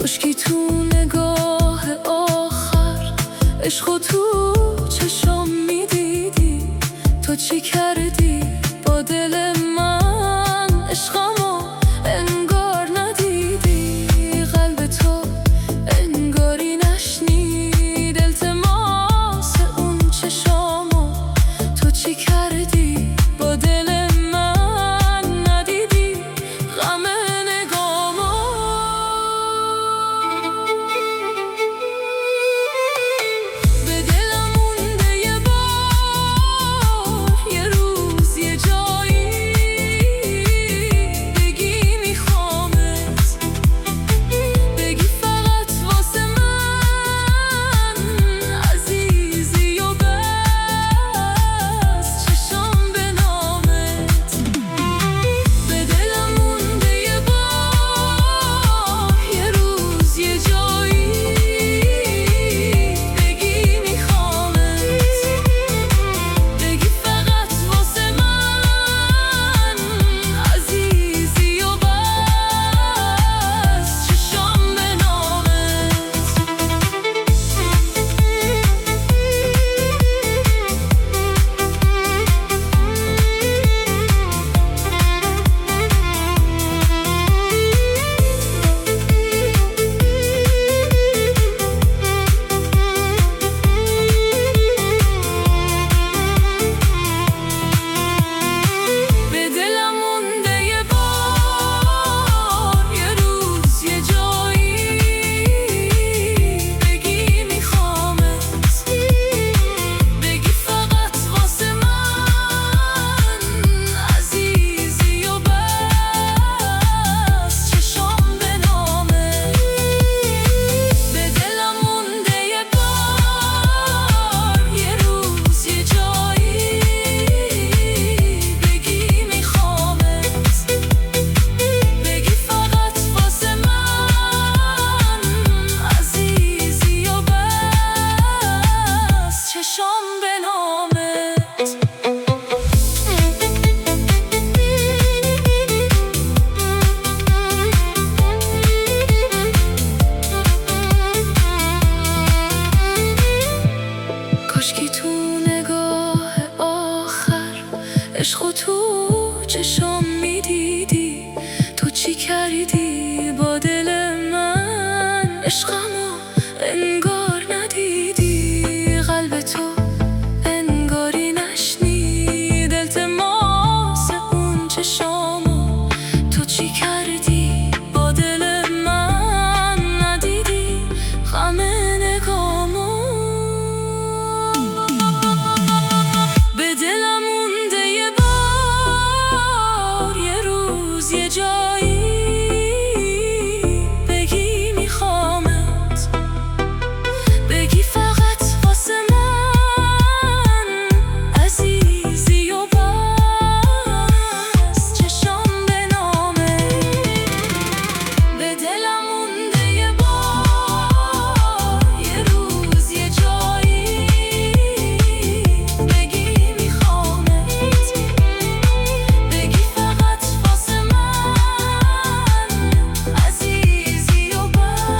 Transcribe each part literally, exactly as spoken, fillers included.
کاشکی تو نگاه آخر عشقو تو چشام میدیدی. تو چی کردی با دل من؟ عشقمو انگار ندیدی. قلب تو انگاری نشنید التماس اون چشامو. تو چی کردی با دل من؟ ندیدی غم نگامو. به دلم مونده یه بار، یه روز یه جایی بگی میخوامت. بگی فقط واسه من عزیزی و بس چشام به نامت. به دلم مونده یه بار، یه روز یه جایی بگی میخوامت. بگی فقط واسه من عزیزی و بس چشام به نامت. به دلم مونده یه بار، یه روز یه جایی بگی میخوامت. بگی فقط واسه من عزیزی و بس چشام به نامت. به دلم مونده یه بار، یه روز یه جایی بگی میخوامت. بگی فقط واسه من عزیزی و بس چشام به نامت. کاشکی تو نگاه آخر عشقو تو چشام میدیدی. تو چی کردی با دل من؟ عشقمو انگار ندیدی. قلب تو انگاری نشنید التماس اون چشامو. تو چی کردی با دل من؟ ندیدی غم نگامو. به دلم مونده یه بار، یه روز یه جایی بگی میخوامت. بگی فقط واسه من عزیزی و بس چشام به نامت. به دلم مونده یه بار، یه روز یه جایی بگی میخوامت. بگی فقط واسه من عزیزی و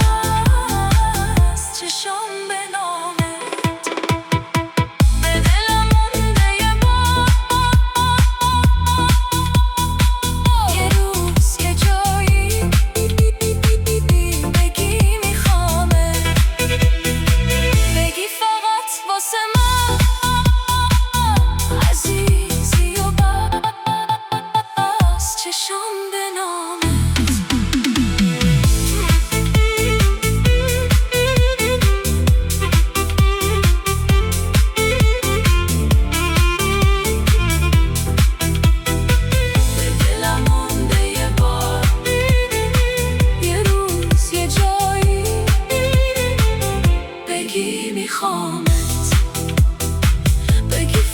بس چشام به نامت. به دلم مونده یه بار، یه روز یه جایی بگی میخوامت. بگی فقط واسه من عزیزی و بس چشام به نامت. به دلم مونده یه بار، یه روز یه جایی بگی میخوامت. بگی